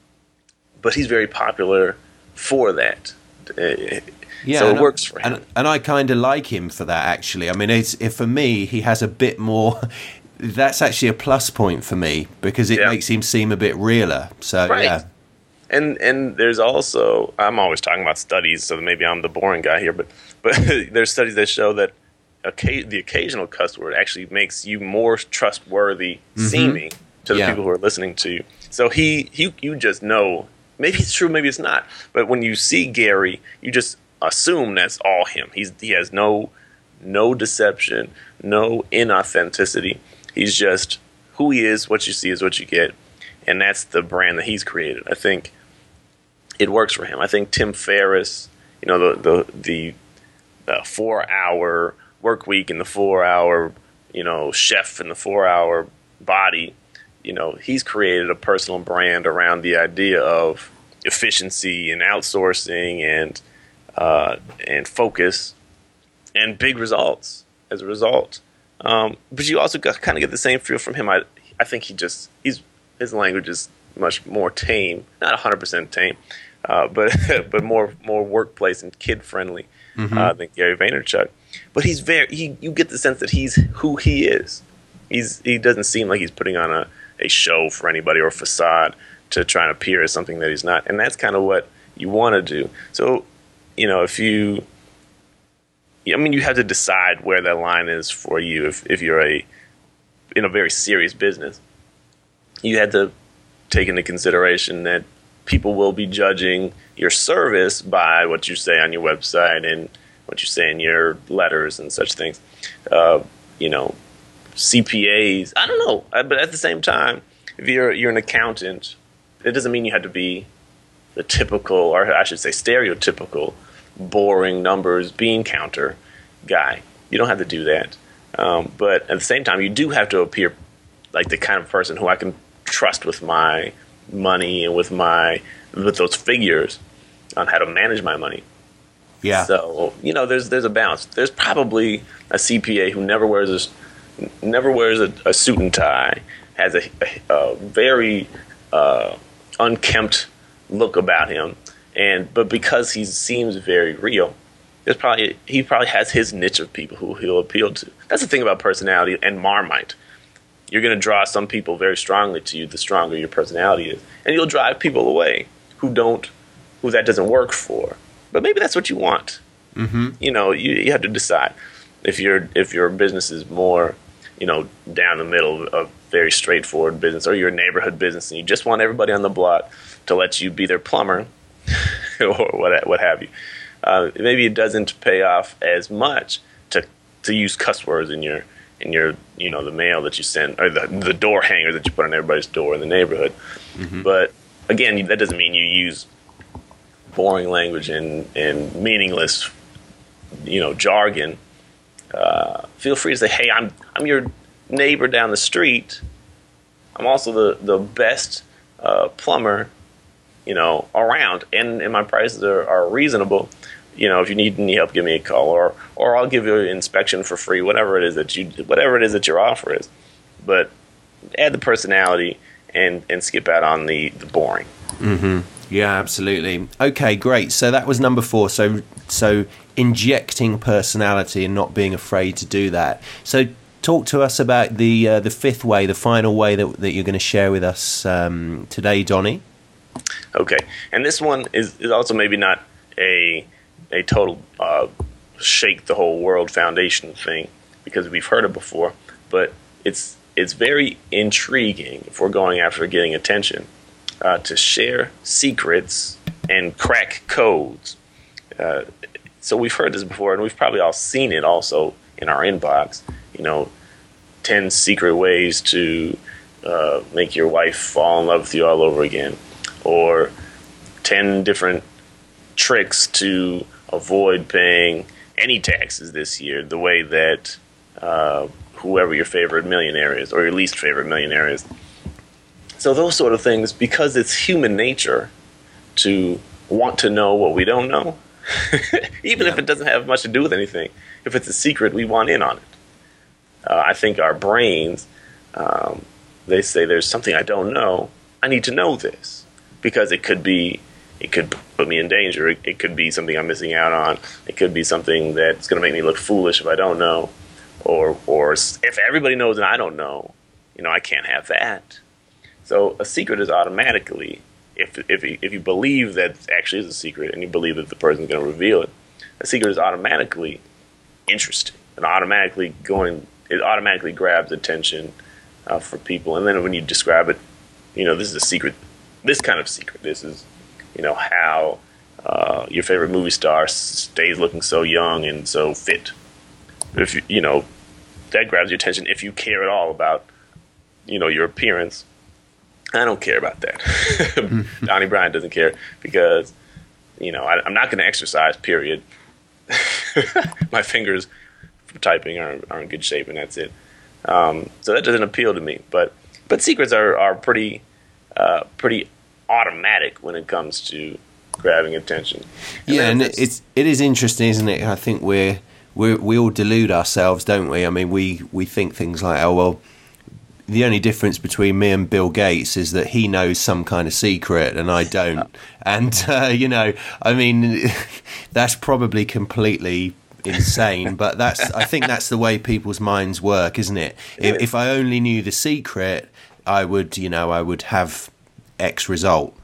C: but he's very popular for that. Uh,
B: yeah,
C: so it
B: I,
C: works for him.
B: And, and I kind of like him for that, actually. I mean, it's, if for me, he has a bit more... That's actually a plus point for me, because it yeah. makes him seem a bit realer. So,
C: right.
B: yeah.
C: And and there's also, I'm always talking about studies, so maybe I'm the boring guy here, but but there's studies that show that occa- the occasional cuss word actually makes you more trustworthy mm-hmm. seeming to the
B: yeah.
C: people who are listening to you. So he, he you just know, maybe it's true, maybe it's not. But when you see Gary, you just assume that's all him. He's he has no no deception, no inauthenticity. He's just who he is. What you see is what you get, and that's the brand that he's created. I think it works for him. I think Tim Ferriss, you know, the the the, the four hour work week and the four hour, you know, chef and the four hour body. You know, he's created a personal brand around the idea of efficiency and outsourcing and uh, and focus and big results as a result. Um, but you also got, kind of get the same feel from him. I I think he just he's his language is much more tame, not one hundred percent tame, uh, but but more more workplace and kid friendly mm-hmm. uh, than Gary Vaynerchuk. But he's very he you get the sense that he's who he is. He's he doesn't seem like he's putting on a a show for anybody or a facade to try and appear as something that he's not. And that's kind of what you want to do. So, you know, if you, I mean, you have to decide where that line is for you. If, if you're a, in a very serious business, you had to take into consideration that people will be judging your service by what you say on your website and what you say in your letters and such things. Uh, you know, C P As, I don't know, but at the same time, if you're you're an accountant, it doesn't mean you have to be the typical, or I should say stereotypical, boring numbers bean counter guy. You don't have to do that. Um, but at the same time, you do have to appear like the kind of person who I can trust with my money and with my with those figures on how to manage my money.
B: Yeah.
C: So, you know, there's there's a balance. There's probably a C P A who never wears a never wears a, a suit and tie, has a, a, a very uh, unkempt look about him, and but because he seems very real, there's probably he probably has his niche of people who he'll appeal to. That's the thing about personality and Marmite. You're going to draw some people very strongly to you the stronger your personality is, and you'll drive people away who don't, who that doesn't work for. But maybe that's what you want. Mm-hmm. You know, you, you have to decide if your if your business is more, you know, down the middle of very straightforward business, or you're a neighborhood business and you just want everybody on the block to let you be their plumber or what what have you. Uh, maybe it doesn't pay off as much to to use cuss words in your in your you know the mail that you send, or the the door hanger that you put on everybody's door in the neighborhood. Mm-hmm. But again, that doesn't mean you use boring language and and meaningless, you know, jargon. Uh, feel free to say, "Hey, I'm I'm your neighbor down the street. I'm also the the best uh, plumber, you know, around, and, and my prices are, are reasonable. You know, if you need any help, give me a call, or or I'll give you an inspection for free. Whatever it is that you whatever it is that your offer is, but add the personality and and skip out on the the boring."
B: Mm-hmm. Yeah, absolutely. Okay, great. So that was number four. So so injecting personality and not being afraid to do that. So talk to us about the uh, the fifth way, the final way that that you're going to share with us um, today, Donnie.
C: Okay, and this one is, is also maybe not a a total uh, shake the whole world foundation thing, because we've heard it before, but it's it's very intriguing if we're going after getting attention, uh, to share secrets and crack codes. Uh, so we've heard this before, and we've probably all seen it also in our inbox. You know, ten secret ways to uh, make your wife fall in love with you all over again, or ten different tricks to avoid paying any taxes this year, the way that uh, whoever your favorite millionaire is, or your least favorite millionaire is. So those sort of things, because it's human nature to want to know what we don't know, even yeah. if it doesn't have much to do with anything. If it's a secret, we want in on it. Uh, I think our brains, um, they say there's something I don't know. I need to know this, because it could be, it could put me in danger. It, it could be something I'm missing out on. It could be something that's going to make me look foolish if I don't know, or or if everybody knows and I don't know, you know, I can't have that. So a secret is automatically, if if if you believe that it actually is a secret and you believe that the person's going to reveal it, a secret is automatically interesting and automatically going. It automatically grabs attention uh, for people. And then when you describe it, you know, this is a secret, this kind of secret. This is you know, how uh, your favorite movie star stays looking so young and so fit. If you, you know, that grabs your attention if you care at all about, you know, your appearance. I don't care about that. Donnie Bryan doesn't care because, you know, I, I'm not going to exercise, period. My fingers for typing are, are in good shape, and that's it. Um, so that doesn't appeal to me. But but secrets are, are pretty uh, pretty automatic when it comes to grabbing attention. And
B: yeah, and it's it is interesting, isn't it? I think we're, we're we all delude ourselves, don't we? I mean, we, we think things like, oh, well, the only difference between me and Bill Gates is that he knows some kind of secret and I don't. And, uh, you know, I mean, that's probably completely insane, but that's I think that's the way people's minds work, isn't it? If, if I only knew the secret, I would, you know, I would have X result.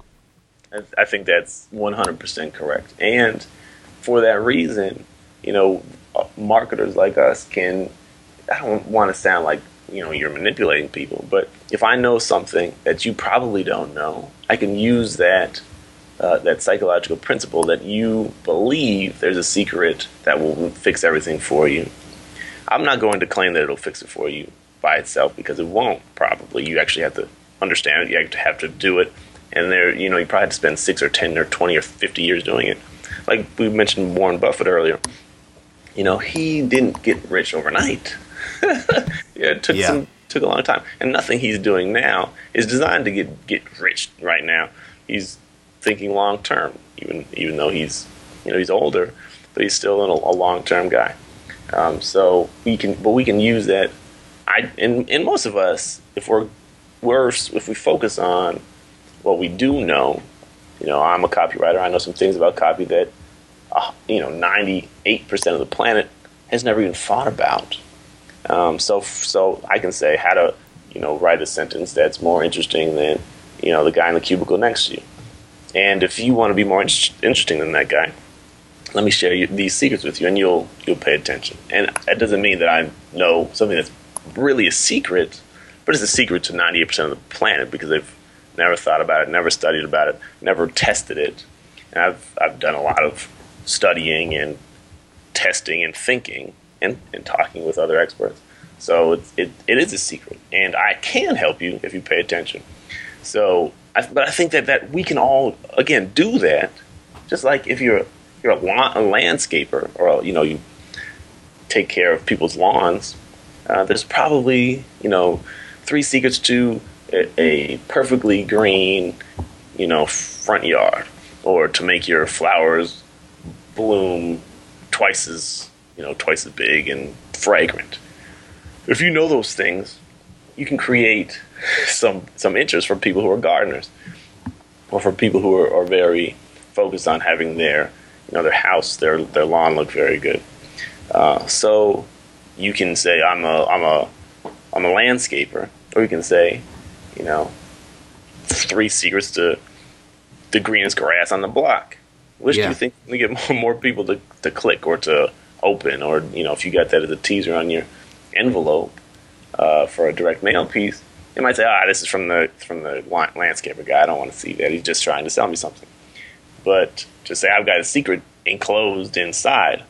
C: I think that's one hundred percent correct. And for that reason, you know, marketers like us can, I don't want to sound like, you know, you're manipulating people, but if I know something that you probably don't know, I can use that uh, that psychological principle that you believe there's a secret that will fix everything for you. I'm not going to claim that it'll fix it for you by itself because it won't. Probably you actually have to understand it. You have to have to do it, and there, you know, you probably have to spend six or ten or twenty or fifty years doing it. Like we mentioned Warren Buffett earlier. You know, he didn't get rich overnight. Yeah, it took yeah. some took a long time, and nothing he's doing now is designed to get get rich right now. He's thinking long term, even even though he's you know he's older, but he's still a, a long term guy. Um, so we can, but we can use that. I and, and most of us, if we're we're if we focus on what we do know, you know, I'm a copywriter. I know some things about copy that uh, you know ninety-eight percent of the planet has never even thought about. Um, so, so I can say how to, you know, write a sentence that's more interesting than, you know, the guy in the cubicle next to you. And if you want to be more in- interesting than that guy, let me share you, these secrets with you, and you'll you'll pay attention. And that doesn't mean that I know something that's really a secret, but it's a secret to ninety-eight percent of the planet because they've never thought about it, never studied about it, never tested it. And I've I've done a lot of studying and testing and thinking. And, and talking with other experts. So it's, it it is a secret. And I can help you if you pay attention. So, I, but I think that, that we can all, again, do that. Just like if you're you're a, lawn, a landscaper or, you know, you take care of people's lawns, uh, there's probably, you know, three secrets to a, a perfectly green, you know, front yard. Or to make your flowers bloom twice as you know, twice as big and fragrant. If you know those things, you can create some some interest for people who are gardeners, or for people who are, are very focused on having their, you know, their house, their their lawn look very good. Uh, so you can say, I'm a I'm a I'm a landscaper, or you can say, you know, three secrets to the greenest grass on the block. Which yeah. do you think we get more, more people to, to click or to open, or, you know, if you got that as a teaser on your envelope uh, for a direct mail piece, you might say, ah, this is from the from the landscaper guy. I don't want to see that. He's just trying to sell me something. But to say I've got a secret enclosed inside,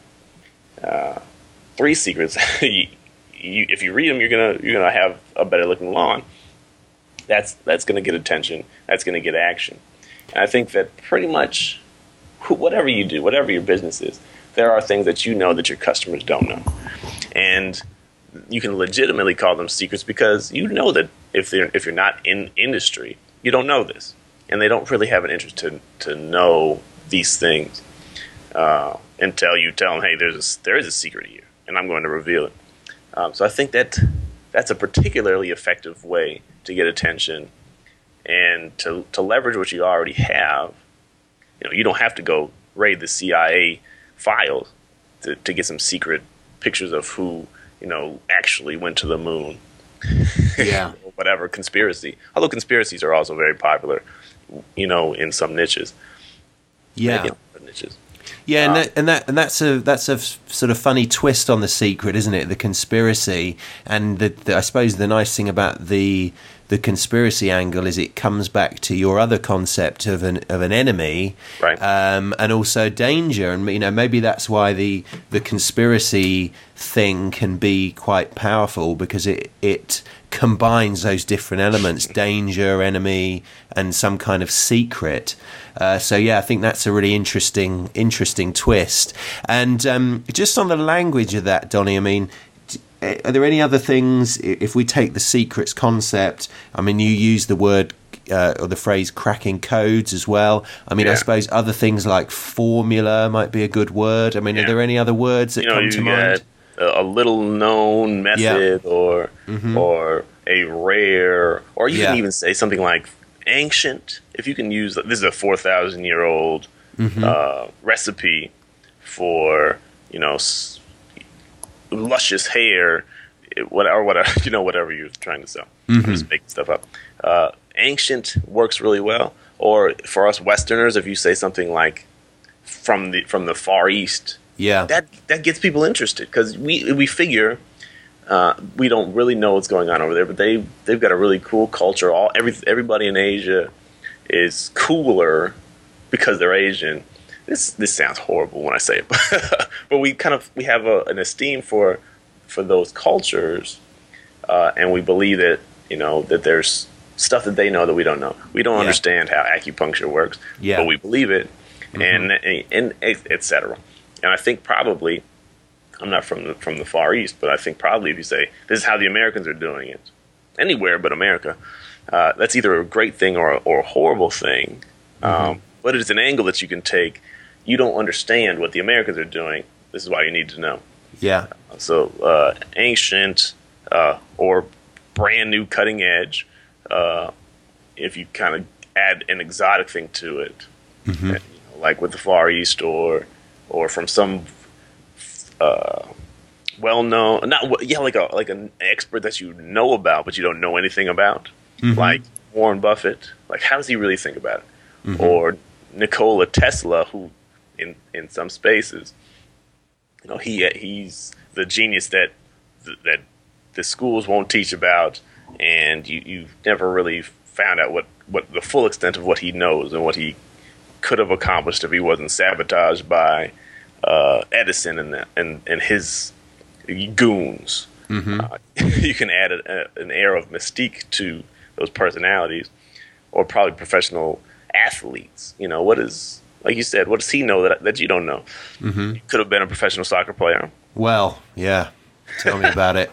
C: uh, three secrets. you, you, if you read them, you're gonna you're gonna have a better looking lawn. That's that's gonna get attention. That's gonna get action. And I think that pretty much whatever you do, whatever your business is, there are things that you know that your customers don't know. And you can legitimately call them secrets because you know that if they're if you're not in industry, you don't know this. And they don't really have an interest to to know these things uh, until you tell them, hey, there's a, there is a secret here, and I'm going to reveal it. Um, so I think that that's a particularly effective way to get attention and to to leverage what you already have. You know, you don't have to go raid the C I A files to, to get some secret pictures of who, you know, actually went to the moon.
B: Yeah.
C: Whatever, conspiracy. Although conspiracies are also very popular, you know, in some niches.
B: Yeah.
C: Maybe in niches.
B: Yeah, and that, and that and that's a that's a sort of funny twist on the secret, isn't it? The conspiracy, and the, the, I suppose the nice thing about the the conspiracy angle is it comes back to your other concept of an of an enemy,
C: right?
B: Um, and also danger, and you know maybe that's why the the conspiracy thing can be quite powerful, because it it combines those different elements: danger, enemy, and some kind of secret. Uh, so yeah, I think that's a really interesting interesting twist. And um, just on the language of that, Donnie, I mean, are there any other things, if we take the secrets concept, I mean, you use the word uh, or the phrase cracking codes as well. I mean, yeah. I suppose other things like formula might be a good word. I mean, yeah. are there any other words that
C: you know,
B: come
C: you
B: to mind?
C: A little known method, yeah. or mm-hmm. or a rare, or you yeah. can even say something like ancient. If you can use, this is a four thousand year old mm-hmm. uh, recipe for, you know, s- luscious hair, whatever, whatever, you know, whatever you're trying to sell. Mm-hmm. I'm just making stuff up. Uh, ancient works really well. Or for us Westerners, if you say something like from the from the Far East, yeah, that that gets people interested, because we we figure uh, we don't really know what's going on over there, but they they've got a really cool culture. All every everybody in Asia is cooler because they're Asian. This this sounds horrible when I say it, but we kind of we have a, an esteem for for those cultures, uh, and we believe that you know that there's stuff that they know that we don't know. We don't yeah. understand how acupuncture works, yeah. but we believe it, mm-hmm. and, and and et cetera. And I think probably, I'm not from the, from the Far East, but I think probably if you say this is how the Americans are doing it, anywhere but America, uh, that's either a great thing or a, or a horrible thing. Mm-hmm. Um, but it's an angle that you can take. You don't understand what the Americans are doing. This is why you need to know.
B: Yeah.
C: So uh, ancient uh, or brand new, cutting edge. Uh, if you kind of add an exotic thing to it, mm-hmm. and, you know, like with the Far East, or or from some uh, well known, not yeah, like a like an expert that you know about but you don't know anything about, mm-hmm. like Warren Buffett. Like, how does he really think about it? Mm-hmm. Or Nikola Tesla, who in in some spaces, you know, he he's the genius that that the schools won't teach about, and you you've never really found out what, what the full extent of what he knows and what he could have accomplished if he wasn't sabotaged by uh, Edison and the, and and his goons. Mm-hmm. Uh, you can add a, a, an air of mystique to those personalities, or probably professional athletes. You know, what is, like you said, what does he know that that you don't know? Mm-hmm. He could have been a professional soccer player.
B: Well, yeah. Tell me about it.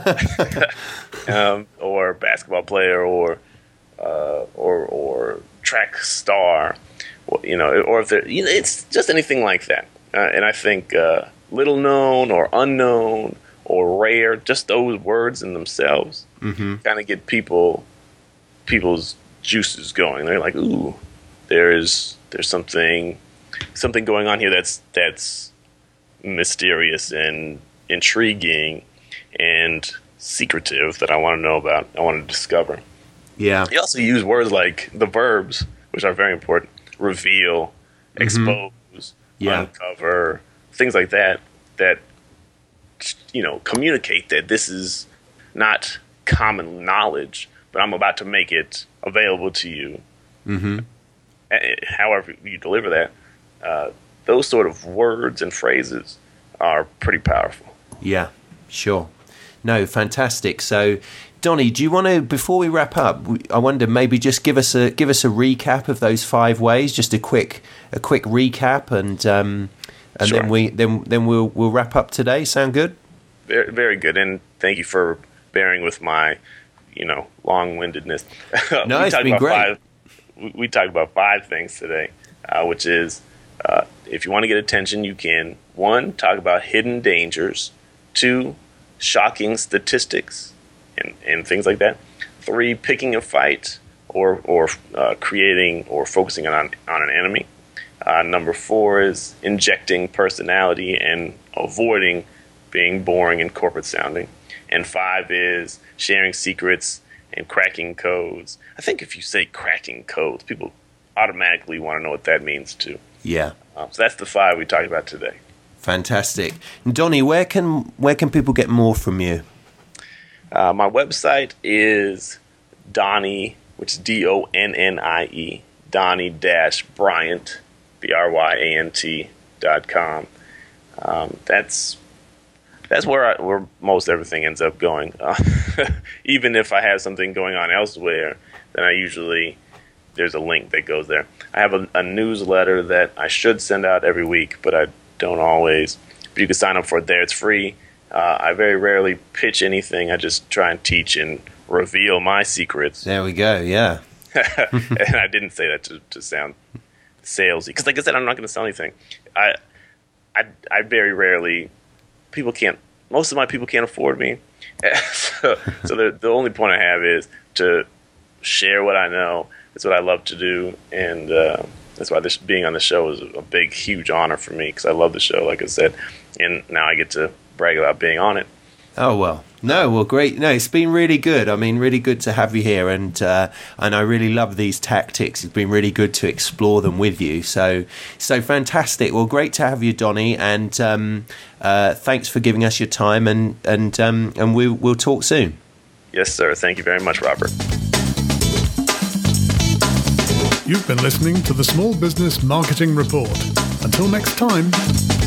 C: um, or basketball player, or uh, or or track star, you know, or if there, you know, it's just anything like that. Uh, and I think uh, little known or unknown or rare, just those words in themselves, mm-hmm. kind of get people people's juices going. They're like, ooh, there's there's something something going on here that's that's mysterious and intriguing and secretive that I want to know about. I want to discover.
B: Yeah.
C: You also use words like the verbs, which are very important: reveal, mm-hmm. expose, yeah. uncover, things like that. That, you know, communicate that this is not common knowledge, but I'm about to make it available to you. Mm-hmm. However you deliver that, uh, those sort of words and phrases are pretty powerful.
B: Yeah, sure. No, fantastic. So, Donnie, do you want to, before we wrap up, I wonder maybe just give us a give us a recap of those five ways, just a quick a quick recap, and um, and sure. then we then then we'll we'll wrap up today. Sound good?
C: Very very good, and thank you for bearing with my, you know, long-windedness.
B: No, it's been great.
C: Five, we, we talked about five things today, uh, which is uh, if you want to get attention, you can one talk about hidden dangers. Two, shocking statistics and, and things like that. Three, picking a fight or or uh, creating or focusing on on an enemy. Uh, number four is injecting personality and avoiding being boring and corporate sounding. And five is sharing secrets and cracking codes. I think if you say cracking codes, people automatically want to know what that means too.
B: Yeah.
C: Um, so that's the five we talked about today.
B: Fantastic. And Donnie, where can where can people get more from you?
C: Uh, my website is Donnie, which is D O N N I E, Donnie dash Bryant, B R Y A N T dot com. Um, that's that's where I, where most everything ends up going. Uh, even if I have something going on elsewhere, then I usually, there's a link that goes there. I have a, a newsletter that I should send out every week, but I don't always. But you can sign up for it there. It's free. Uh, I very rarely pitch anything. I just try and teach and reveal my secrets.
B: There we go, yeah.
C: And I didn't say that to, to sound salesy. Because like I said, I'm not going to sell anything. I, I, I very rarely, people can't, most of my people can't afford me. so so the, the only point I have is to share what I know. It's what I love to do. And uh, that's why this being on the show is a big, huge honor for me, because I love the show, like I said. And now I get to brag about being on it.
B: Oh, well, no, well, great. No, it's been really good. I mean, really good to have you here. And uh, and I really love these tactics. It's been really good to explore them with you. So, so fantastic. Well, great to have you, Donnie. And um, uh, thanks for giving us your time. And, and, um, and we, we'll talk soon.
C: Yes, sir. Thank you very much, Robert.
A: You've been listening to the Small Business Marketing Report. Until next time.